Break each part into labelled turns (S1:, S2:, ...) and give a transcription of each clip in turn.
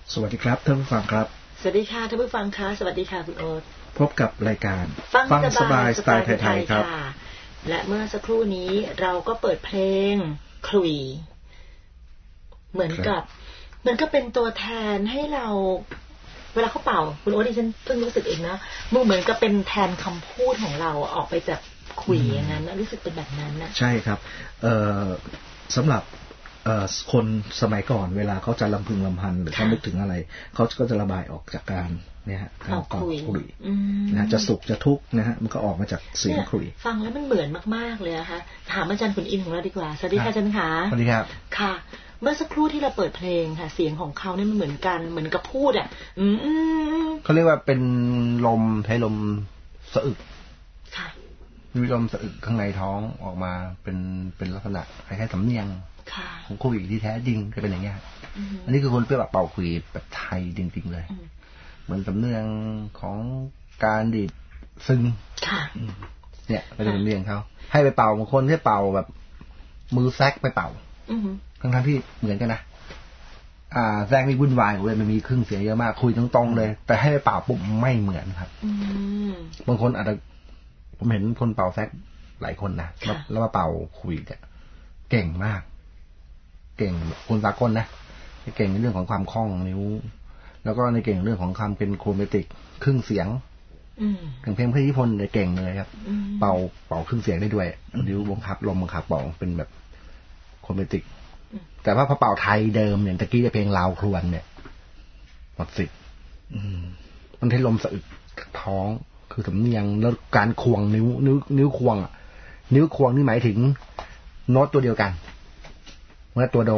S1: สวัสดีครับท่านผู้ฟังครับ
S2: สวัสดีค่ะท่านผู้ฟังคะสวัสดีค่ะคุณโอ๊ต
S1: พบกับรายการ
S2: ฟังสบาย
S1: สไตล์ไทยๆครับ
S2: และเมื่อสักครู่นี้เราก็เปิดเพลงขลุ่ยเหมือนกับเป็นตัวแทนให้เราเวลาเขาเป่าคุณโอ๊ตดิฉันเพิ่งรู้สึกเองนะมันเหมือนกับเป็นแทนคำพูดของเราออกไปจากขลุ่ยอย่างนั้นรู้สึกเป็นแบบนั้นนะ
S1: ใช่ครับสำหรับคนสมัยก่อนเวลาเขาจะลำพึงลำพันหรือเขานึกถึงอะไรเขาก็จะระบายออกจากการเนี่ยฮะการเป่าขลุ่ยนะจะสุขจะทุกข์นะฮะมันก็ออกมาจากเสียงขลุ่ย
S2: ฟังแล้วมันเหมือนมากๆเลยนะคะถามอาจารย์ขุนอินทร์ของเราดีกว่าสวัสดีค่ะอาจารย์ค่ะ
S1: สวัสดีครับ
S2: ค่ะเมื่อสักครู่ที่เราเปิดเพลงค่ะเสียงของเขาเนี่ยมันเหมือนกันเหมือนกับพูด
S3: เขาเรียกว่าเป็นลมใช้ลมสะอึก
S2: ค่ะ
S3: มีลมสะอึกข้างในท้องออกมาเป็นลักษณะคล้ายๆสำเนียงของคุยที่แท้จริงจะเป็นอย่างนี้อันนี้คือคนเปรี้ยวแบบเป่าคุยแบบไทยจริงๆเลยเหมือนสำเนียงของการดีดซึ้งเนี่ยเป็นสำเนียงเขาให้ไปเป่าบางคนที่เป่าแบบมือแซกไปเป่าทั้งที่เหมือนกันนะแซกนี่วุ่นวายเลยมันมีเครื่องเสียงเยอะมากคุยตรงๆเลยแต่ให้ไปเป่าปุ๊บไม่เหมือนครับบางคนอาจจะผมเห็นคนเป่าแซกหลายคนนะแล้วมาเป่าคุยเนี่ยเก่งมากเก่งคนสากลนะเก่งในเรื่องของความคล่องนิ้วแล้วก็ในเก่งเรื่องของความเป็นโครเมติกครึ่งเสียงอย่างเพลงพระนิพนธ์เนี่ยเก่งเลยครับเป่าครึ่งเสียงได้ด้วยนิ้วบังคับลมบังคับเป่าเป็นแบบโครเมติกแต่ว่าพอเป่าไทยเดิมอย่างตะกี้จะเพลงลาวครวนเนี่ยหมดสิทธิ์มันให้ลมสะอึกท้องคือสำเนียงแล้วการควงนิ้วควงอ่ะนิ้วควงนี่หมายถึงโน้ตตัวเดียวกันเมื่อตัวโด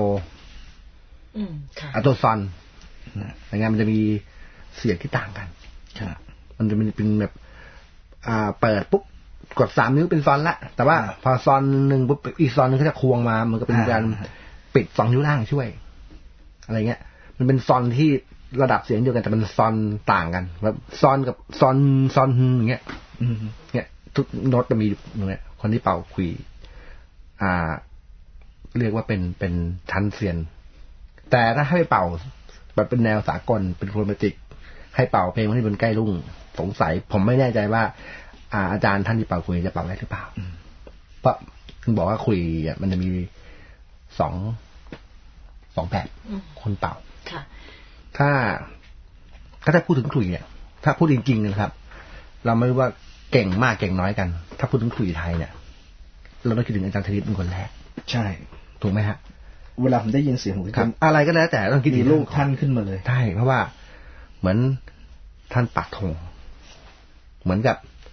S3: ตัวซอนอย่างงั้นมันจะมีเสียงที่ต่างกันมันจะเป็นแบบเปิดปุ๊บกด3 นิ้วเป็นซอนละแต่ว่าพอซอนหนึ่งปุ๊บอีกซอนนึงเขาจะควงมามันก็เป็นการปิด2 นิ้วล่างช่วยอะไรเงี้ยมันเป็นซอนที่ระดับเสียงเดียวกันแต่มันซอนต่างกันแบบซอนกับซอนอย่างเงี้ยเนี่ยทุกโน้ตจะมีอย่างเงี้ยคนที่เป่าคุยเรียกว่าเป็นชั้นเซียนแต่ถ้าให้เป่าแบบเป็นแนวสากลเป็นโครเมติกให้เป่าเพลงที่มันใกล้รุ่งสงสัยผมไม่แน่ใจว่าอาจารย์ท่านที่เป่าคุยจะเป่าได้หรือเปล่าเพราะถึงบอกว่าคุยมันจะมีสองแบบคนเป่าถ้าพูดถึงคุยเนี่ยถ้าพูดจริงๆนะครับเราไม่รู้ว่าเก่งมากเก่งน้อยกันถ้าพูดถึงคุยไทยเนี่ยเราต้องคิดถึงอาจารย์ธนิตเป็นคนแรก
S1: ใช่
S3: ถูกไหมฮะ
S1: เวลาผมได้ยินเสียงของท่าน
S3: อะไรก็แล้วแต่ต้องคิดถึง
S1: ลูกท่านขึ้นมาเลย
S3: ใช่เพราะว่าเหมือนท่านปักธงเหมือนกับ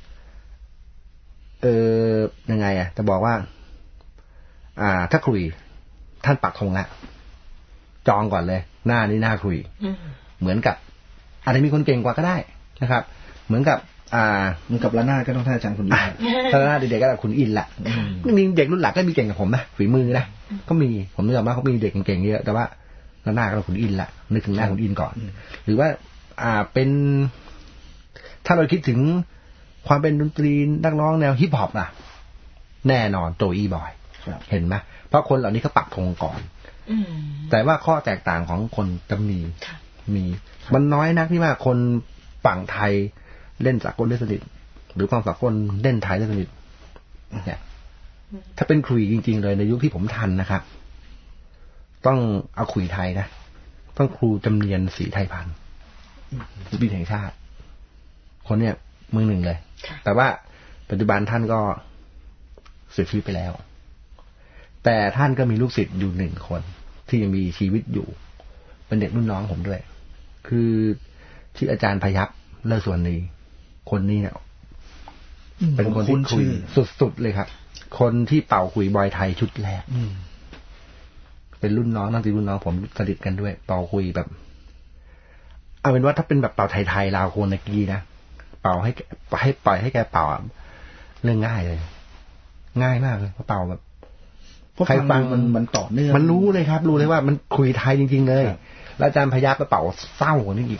S3: ยังไงจะบอกว่าถ้าคุยท่านปักธงละจองก่อนเลยหน้านี้หน้าคุยเหมือนกับอาจจะมีคนเก่งกว่าก็ได้นะครับเหมือนกับ
S1: ละนาดก็ต้องท่านอาจารย์คุณอิน
S3: ละนาดเด็กๆก็คุณอินละมีเด็กรุ่นหลังก็มีเก่งกับผมนะฝีมือนะก็มีผมนึกว่าเขามีเด็กเก่งๆเยอะแต่ว่าละนาดก็คุณอินละนึกถึงหน้าคุณอินก่อนหรือว่าเป็นถ้าเราคิดถึงความเป็นดนตรีนักร้องแนวฮิปฮอปล่ะแน่นอนโจอี้บอยเห็นไหมเพราะคนเหล่านี้เขาปักธงก่อนแต่ว่าข้อแตกต่างของคนจะมีมันน้อยนักที่ว่าคนฝั่งไทยเล่นสากลได้สนิทหรือฝั่งสากลเล่นไทยได้สนิทเนี่ยถ้าเป็นคุยจริงๆเลยในยุคที่ผมทันนะครับต้องเอาคุยไทยนะต้องครูจำเนียนศรีไทยพันธ์ศิลปินแห่งชาติคนเนี่ยมือหนึ่งเลยแต่ว่าปัจจุบันท่านก็เสียชีวิตไปแล้วแต่ท่านก็มีลูกศิษย์อยู่1 คนที่ยังมีชีวิตอยู่เป็นเด็กรุ่นน้องผมด้วยคือชื่ออาจารย์พยัคฆ์เลิศสวรรณีคนนี้เนี่ยเป็นคนที่คุยสุดๆเลยครับคนที่เป่าคุยบอยไทยชุดแรกเป็นรุ่นน้องนั่งตีรุ่นน้องผมสนิทกันด้วยเป่าคุยแบบเอาเป็นว่าถ้าเป็นแบบเป่าไทยๆลาวโคนตะกี้นะเป่าให้ปล่อยให้แกเป่าเรื่องง่ายเลยง่ายมากเลยเป่าแบบ
S1: ใครฟังมันต่อเนื่อง
S3: มันรู้เลยครับรู้เลยว่ามันคุยไทยจริงๆเลยแล้วอาจารย์พยัคฆ์ไปเป่าเศร้ากว่านี้อีก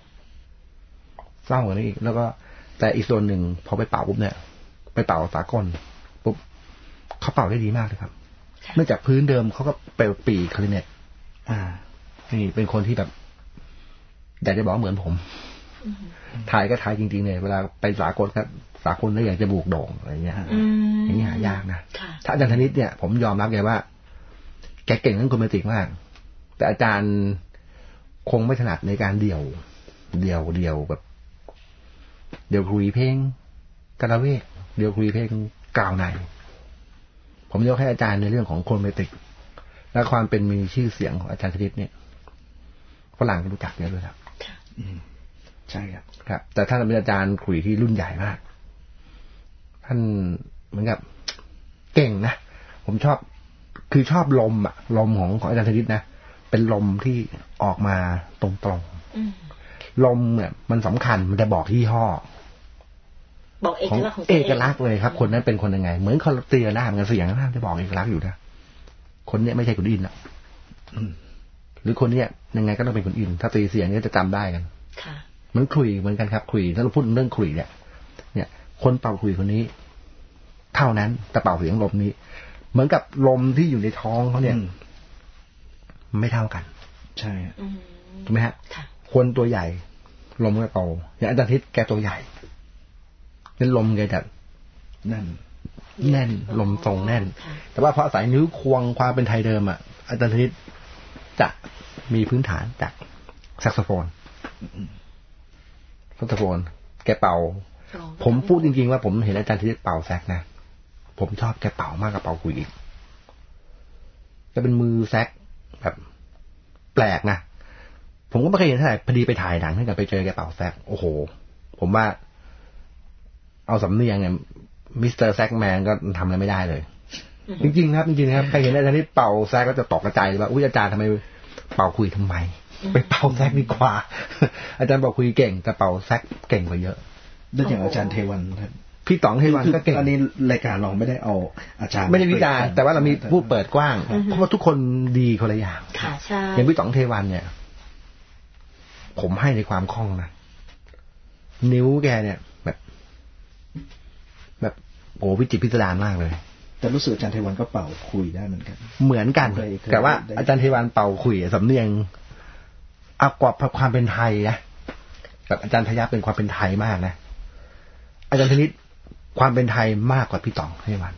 S3: แล้วก็แต่อีกส่วนหนึ่งพอไปเป่าปุ๊บเนี่ยไปเป่าสากลปุ๊บเขาเป่าได้ดีมากเลยครับเนื่องจากพื้นเดิมเขาก็ไปปีคลาริเนตนี่เป็นคนที่แบบอยากจะบอกเหมือนผมทายก็ทายจริงๆเลยเวลาไปสากลก็สากลแล้วอยากจะบุกโด่งอะไรเงี้ยอย่างนี้หายากนะถ้าอาจารย์ธนิตเนี่ยผมยอมรับแกว่าแกเก่งเรื่องคอมเมดี้มากแต่อาจารย์คงไม่ถนัดในการเดี่ยวแบบเดี่ยวคุยเพลงกระเวกเดี่ยวคุยเพลงกล่าวในผมยกให้อาจารย์ในเรื่องของคอมเมดี้และความเป็นมีชื่อเสียงของอาจารย์ธนิตเนี่ยฝรั่งก็รู้จักเยอะเลยครับ
S1: ใช่ครับ
S3: ครับแต่ท่านเป็นอาจารย์คุยที่รุ่นใหญ่มากท่านเหมือนกับเก่งนะผมชอบลมของอาจารย์ธนิตนะเป็นลมที่ออกมาตรงๆลมเนี่ยมันสำคัญมันจะบอกยี่ห้อ
S2: บอกเอกลักษณ์ของ
S3: เอกลักษณ์เลยครับคนนั้นเป็นคนยังไงเหมือนคอร์เตียนะมันเสียงนะจะบอกเอกลักษณ์อยู่นะคนเนี้ยไม่ใช่คนอินอ่ะหรือคนเนี้ยยังไงก็ต้องเป็นคนอินถ้าตีเสียงนี้จะจำได้กัน
S2: ค่ะ
S3: เหมือนคุยเหมือนกันครับคุยถ้าเราพูดเรื่องคุยเนี่ยคนเป่าคุยคนนี้เท่านั้นแต่เป่าเสียงลมนี้เหมือนกับลมที่อยู่ในท้องเขาเนี่ยไม่เท่ากัน
S1: ใช่
S3: ถูกไหมฮะคนตัวใหญ่ลมก็เป่าอย่างอาจารย์ธนิตแกตัวใหญ่เป็นลมแกจะแน่นลมทรงแน่นแต่ว่าเพราะอาศัยนิ้วควงความเป็นไทยเดิมอ่ะอาจารย์ธนิตจะมีพื้นฐานจากแซกโซโฟนแกเป่าผมพูดจริงๆว่าผมเห็นอาจารย์ธนิตเป่าแซกนะผมชอบแกเป่ามากกว่าเป่าคุยอีกจะเป็นมือแซกแบบแปลกนะผมก็ไม่เคยเห็นเท่าไหร่พอดีไปถ่ายหนังให้กับไปเจอแกเป่าแซกโอ้โหผมว่าเอาสำเนียงเนี่ยมิสเตอร์แซกแมนก็ทำอะไรไม่ได้เลยจริงๆครับใครเห็นอาจารย์ที่เป่าแซกก็จะตกกระจายว่าอุ้ยอาจารย์ทำไมเป่าคุยทำไมไปเป่าแซกดีกว่าอาจารย์เป่าคุยเก่งแต่เป่าแซกเก่งกว่าเยอะ
S1: ด้วยอย่างอาจารย์เทวัน
S3: พี่ต๋องเทวันก็เก่ง
S1: อันนี้รายการเราไม่ได้เอาอาจารย์
S3: ไม่ได้วิจารณ์แต่ว่าเรามีผู้เปิดกว้างเพราะว่าทุกคนดีคนละอย่าง
S2: ค่ะใช่
S3: อย่างพี่ต๋องเทวันเนี่ยผมให้ในความคล่องนะนิ้วแกเนี่ยแบบโอ้วิจิตรพิสดารมากเลย
S1: แต่รู้สึกอาจารย์เทวันก็เป่าคุยได้เหมือนกัน
S3: แต่ว่าอาจารย์เทวันเป่าคุยสำเนียงเอากว่าความเป็นไทยนะแบบอาจารย์พยัคฆ์เป็นความเป็นไทยมากนะอาจารย์ธนิตความเป็นไทยมากกว่าพี่ต๋องเทวัน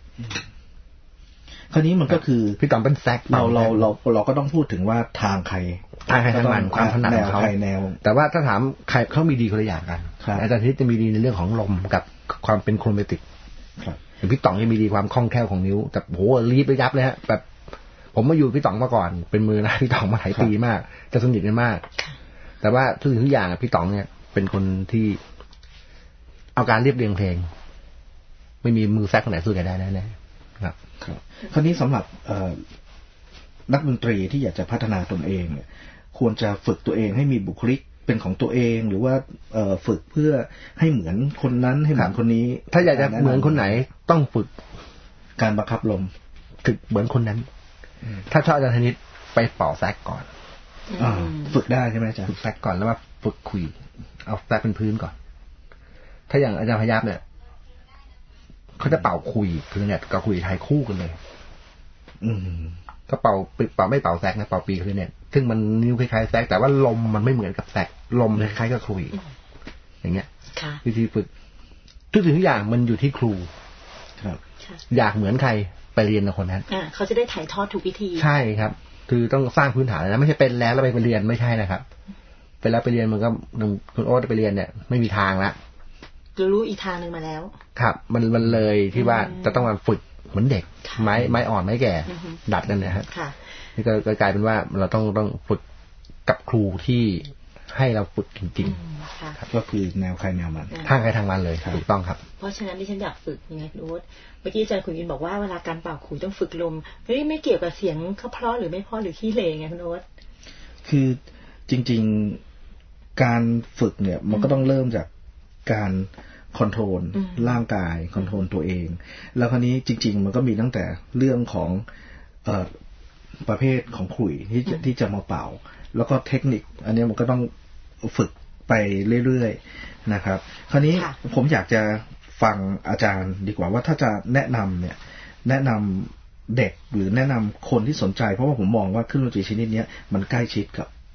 S1: คราวนี้มันก็คือ
S3: พี่ต๋องเป็นแซก
S1: เราก็ต้องพูดถึงว่าทางใคร
S3: ทางมันความถนัดของเขาแต่ว่าถ้าถามใครเขามีดีคนละอย่างกันอาจารย์ธนิตจะมีดีในเรื่องของลมกับความเป็นโครเมติกอย่างพี่ต๋องยังมีดีความคล่องแคล่วของนิ้วแต่โหรีบไปยับเลยฮะแบบผมมาอยู่พี่ต๋องมาก่อนเป็นมือนะพี่ต๋องมาหลายปีมากจะสนิทกันมากแต่ว่าทุกอย่างพี่ต๋องเนี่ยเป็นคนที่เอาการเรียบเรียงเพลงไม่มีมือแซกคนไหนสู้กันได้แน่ๆครับ
S1: คราวนี้สำหรับนักดนตรีที่อยากจะพัฒนาตนเองเนี่ยควรจะฝึกตัวเองให้มีบุคลิกเป็นของตัวเองหรือว่าฝึกเพื่อให้เหมือนคนนั้นให้เหมือนคนนี้
S3: ถ้าอยากจะเหมือนคนไหนต้องฝึก
S1: การบังคับลม
S3: ฝึกเหมือนคนนั้นถ้าชอบอาจารย์ธนิตไปเป่าแซกก่อน
S1: ฝึกได้ใช่ไหมอาจารย์
S3: ฝึกแซกก่อนแล้วว่าฝึกคุยเอาแซกเป็นพื้นก่อนถ้าอย่างอาจารย์พยัคฆ์เนี่ยเขาจะเป่าคุยคือเนี่ยกับคุยไทยคู่กันเลยก็เป่าไม่เป่าแซกนะเป่าปีคือเนี่ยซึ่งมันนิ้วคล้ายๆแซกแต่ว่าลมมันไม่เหมือนกับแซกลมคล้ายๆกับคุยอย่างเงี้ยวิธีฝึกทุกสิ่งทุกอย่างมันอยู่ที่ครูครับอยากเหมือนใครไปเรียนกับคนนั้น
S2: เขาจะได้ถ่ายทอดถูกวิธี
S3: ใช่ครับคือต้องสร้างพื้นฐานนะไม่ใช่เป็นแล้วไปเรียนไม่ใช่นะครับเป็นแล้วไปเรียนมันก็คุณโอ๊ตไปเรียนเนี่ยไม่มีทางละ
S2: รู้อีกทางนึงมาแล้ว
S3: ครับมันเลยที่ว่าจะต้องมาฝึกเหมือนเด็กไม้อ่อนไม้แก่ดัดกันนะฮะนี่ก็กลายเป็นว่าเราต้องฝึกกับครูที่ให้เราฝึกจริง
S1: ๆก็คือแนวใครแนวมัน
S3: ทางใครทางมันเลยถูกต้องครับ
S2: เพราะฉะนั้นที่ฉันอยากฝึกยังไงคุณโอ๊ตเมื่อกี้อาจารย์คุณยินบอกว่าเวลาการเป่าขลุ่ยต้องฝึกลมไม่เกี่ยวกับเสียงเขาเพราะหรือไม่เพราะหรือขี้เหร่ไงคุณโอ๊ต
S1: คือจริงๆการฝึกเนี่ยมันก็ต้องเริ่มจากการคอนโทรลร่างกายคอนโทรลตัวเองแล้วคราวนี้จริงๆมันก็มีตั้งแต่เรื่องของประเภทของขลุ่ยที่จะมาเป่าแล้วก็เทคนิคอันนี้มันก็ต้องฝึกไปเรื่อยๆนะครับคราวนี้ผมอยากจะฟังอาจารย์ดีกว่าว่าถ้าจะแนะนำเนี่ยแนะนำเด็กหรือแนะนำคนที่สนใจเพราะว่าผมมองว่าเครื่องดนตรีชนิดนี้มันใกล้ชิดกับค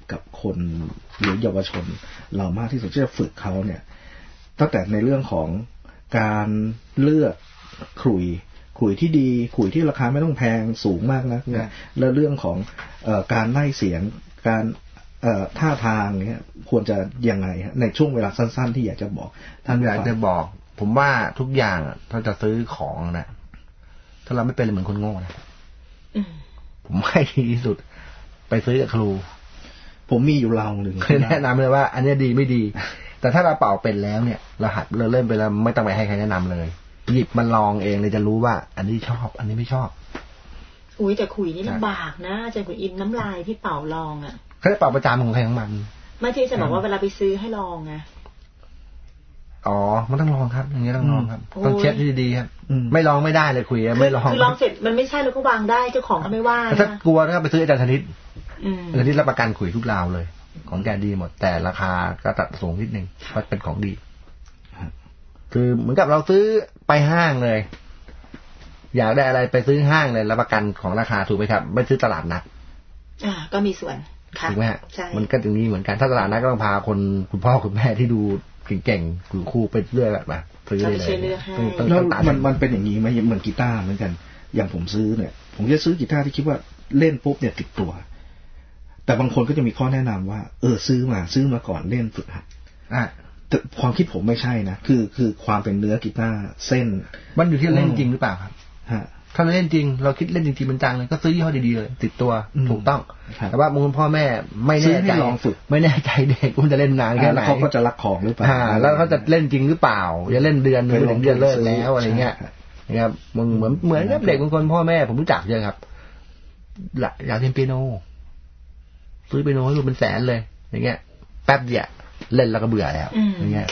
S1: คนหรือเยาวชนเรามากที่สุดที่จะฝึกเขาเนี่ยตั้งแต่ในเรื่องของการเลือกขลุ่ยที่ดีขลุ่ยที่ราคาไม่ต้องแพงสูงมากนะแล้วเรื่องของการไล่เสียงการท่าทางเนี่ยควรจะยังไงฮะในช่วงเวลาสั้นๆที่อยากจะบอก
S3: ท่านอยากจะบอกผมว่าทุกอย่างถ้าจะซื้อของนะถ้าเราไม่เป็นเหมือนคนโง่นะผมให้ดีที่สุดไปซื้อกับครู
S1: ผมมีอยู่เราหนึ่ง
S3: แนะนำเลยว่าอันนี้ดีไม่ดีแต่ถ้าเราเป่าเป็นแล้วเนี่ยเราหัดเราเล่นไปแล้วไม่ต้องไปให้ใครแนะนำเลยหยิบมันลองเองเลยจะรู้ว่าอันนี้ชอบอันนี้ไม่ชอบ
S2: อุ้ยแต่ขุยนี่ลำบากนะอาจารย์ขุยอินน้ำลายที่เป่าลองอ่ะ
S3: เขาจะเป่าประจำของใครของมัน
S2: ไม่ที่จะบอกว่าเวลาไปซื้อให้ลองไง
S3: อ๋อมันต้องลองครับอย่างนี้ต้องลองครับต้องเช็คดีๆครับไม่ลองไม่ได้เลยคุยไม่ลอง
S2: คือลองเสร็จมันไม่ใช่แล้วก็วางได้เจ้าของก็ไม่ว่า
S3: ถ้ากลัวถ้าไปซื้ออาจารย์ธนิตอาจารย์ธนิตรับประกันคุยทุกราวเลยของแกดีหมดแต่ราคาก็ตัดสูงนิดนึงเพราะเป็นของดีคือเหมือนกับเราซื้อไปห้างเลยอยากได้อะไรไปซื้อห้างเลยรับประกันของราคาถูกไหมครับไม่ซื้อตลาดนัด
S2: ก็มีส่วน
S3: ถูกไหมฮะมันก็อย่างนี้เหมือนกันถ้าตลาดนัดก็ต้องพาคุณพ่อคุณแม่ที่ดูเก่งๆคือคู่ไปเรื่อยแบบซื้อได้เลย
S1: แล้วมันเป็นอย่างนี้ไหมเหมือนกีตาร์เหมือนกันอย่างผมซื้อเนี่ยผมจะซื้อกีตาร์ที่คิดว่าเล่นปุ๊บเนี่ยติดตัวแต่บางคนก็จะมีข้อแนะนำว่าซื้อมาก่อนเล่นฝึกหัดแต่ความคิดผมไม่ใช่นะคือความเป็นเนื้อกีตาร์เส้น
S3: มันอยู่ที่เล่นจริงหรือเปล่าครับถ้าเล่นจริงเราคิดเล่นจริงๆมันจังเลยก็ซื้อยี่ห้อดีๆเลยติดตัวถูกต้องแต่ว่าบางคนพ่อแม่ไม่แน่ใจลองฝึกไม่แน่ใจเด็กมันจะเล่นนานแค่ไหน
S1: เขาก็จะรักของหรือเปล่า
S3: แล้วเขาจะเล่นจริงหรือเปล่าจะเล่นเดือนนึงถึงเดือนเลิกแล้วอะไรเงี้ยนะครับเหมือนกับเด็กบางคนพ่อแม่ผมรู้จักเยอะครับอยากเล่นเปียโนซื้อเปียโนให้ลูกเป็นแสนเลยอย่างเงี้ยแป๊บเดียวเล่นแล้วก็เบื่อแล้วอย่างเงี้ย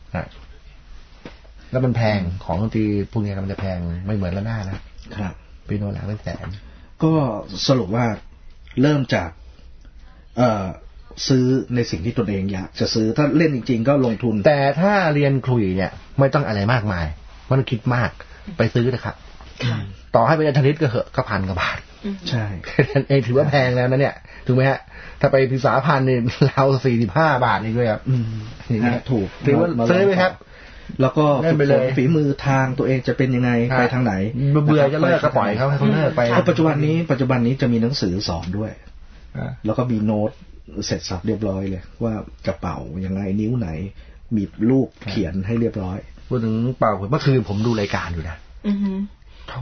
S3: แล้วมันแพงของดนตรีพวกนี้มันจะแพงไม่เหมือนละหน้านะครับเปียโนหลักเป็นแสน
S1: ก็สรุปว่าเริ่มจากซื้อในสิ่งที่ตนเองอยากจะซื้อถ้าเล่นจริงๆก็ลงทุน
S3: แต่ถ้าเรียนขลุ่ยเนี่ยไม่ต้องอะไรมากมายไม่ต้องคิดมากไปซื้อนะครับต่อให้เป็นอาจารย์ธนิตก็เหอะก็1,000 กว่าบาท
S1: ใช่
S3: เองถือว่าแพงแล้วนะเนี่ยถูกไหมฮะถ้าไปศึกษาพันเนี่ยเรา45 บาทนี่ด้วยครับ
S1: อย่างเงี้ยถูก
S3: ถือว่าซื้อไหมครับ
S1: แล้วก็ฝีมือทางตัวเองจะเป็นยังไงไปทางไหน
S3: เบื่อจะเลิกก็ปล่อยเขาให้เขาเลิกไป
S1: ปัจจุบันนี้จะมีหนังสือสอนด้วยแล้วก็มีโน้ตเสร็จสับเรียบร้อยเลยว่าจะเป่ายังไงนิ้วไหนมีรูปเขียนให้เรียบร้อย
S3: พูดถึงเป่าเมื่อคืนผมดูรายการอยู่นะช่อง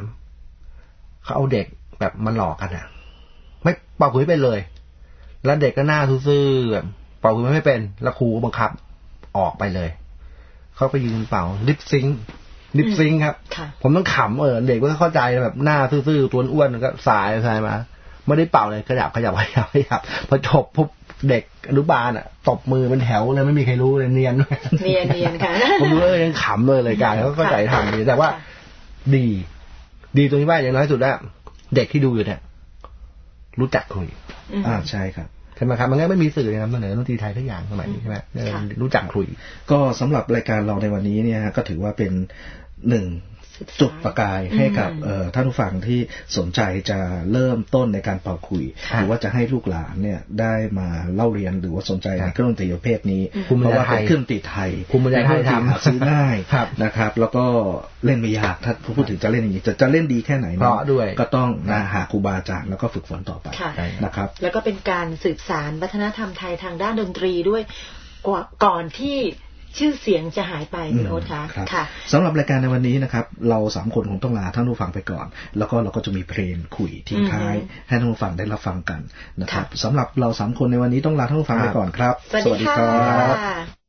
S3: 3เขาเอาเด็กแบบมาหลอกกันอ่ะไม่เป่าขุยไปเลยแล้วเด็กก็หน้าซื่อๆแบบเป่าขุยไม่เป็นแล้วครูก็บังคับออกไปเลยเขาไปยืนเป่าลิปซิงครับผมต้องขำเด็กก็เข้าใจแบบหน้าซื่อๆตัวอ้วนก็สายมาไม่ได้เป่าเลยขยับพอจบปุ๊บเด็กอนุบาลอ่ะตบมือเป็นแถวเลยไม่มีใครรู้เลยเนียน
S2: ค่ะ
S3: ผมรู้ยังขำเลยรายการเขาเข้าใจทำดีแต่ว่าดีตรงที่ว่าอย่างน้อยสุดแล้วเด็กที่ดูอยู่เนี่ยรู้จักคุย
S1: ใช่ครับ
S3: ใช่ไหมครับมันก็ไม่มีสื่อเลยนะเสนอดนตรีไทยทุกอย่างสมัยนี้ใช่ไหมรู้จักคุย
S1: ก็สำหรับรายการเราในวันนี้เนี่ยก็ถือว่าเป็นจุดประกายให้กับท่านผู้ฟังที่สนใจจะเริ่มต้นในการเป่าขลุ่ยหรือว่าจะให้ลูกหลานเนี่ยได้มาเล่าเรียนหรือว่าสนใจในเครื่องดนตรีประเภทนี้เพราะว่าเป็นเครื่องดนตรีไทย
S3: ภูมิปัญญาไทยทำ
S1: ซื้อง่ายนะครับแล้วก็เล่นไม่ยากถ้าพูดถึงจะเล่นอย่างนี้จะเล่นดีแค่ไหนก็ต้องหาครูบาอาจารย์แล้วก็ฝึกฝนต่อไปนะครับ
S2: แล้วก็เป็นการสืบสานวัฒนธรรมไทยทางด้านดนตรีด้วยก่อนที่ชื่อเสียงจะหายไปคุณโอ๊ตค่ะ
S1: สำหรับรายการในวันนี้นะครับเรา3 คนคงต้องลาท่านผู้ฟังไปก่อนแล้วก็เราก็จะมีเพลงคุยทิ้งท้ายให้ท่านผู้ฟังได้รับฟังกันนะครับสำหรับเรา3 คนในวันนี้ต้องลาท่านผู้ฟังไปก่อนครับ
S2: สวัสดีครับ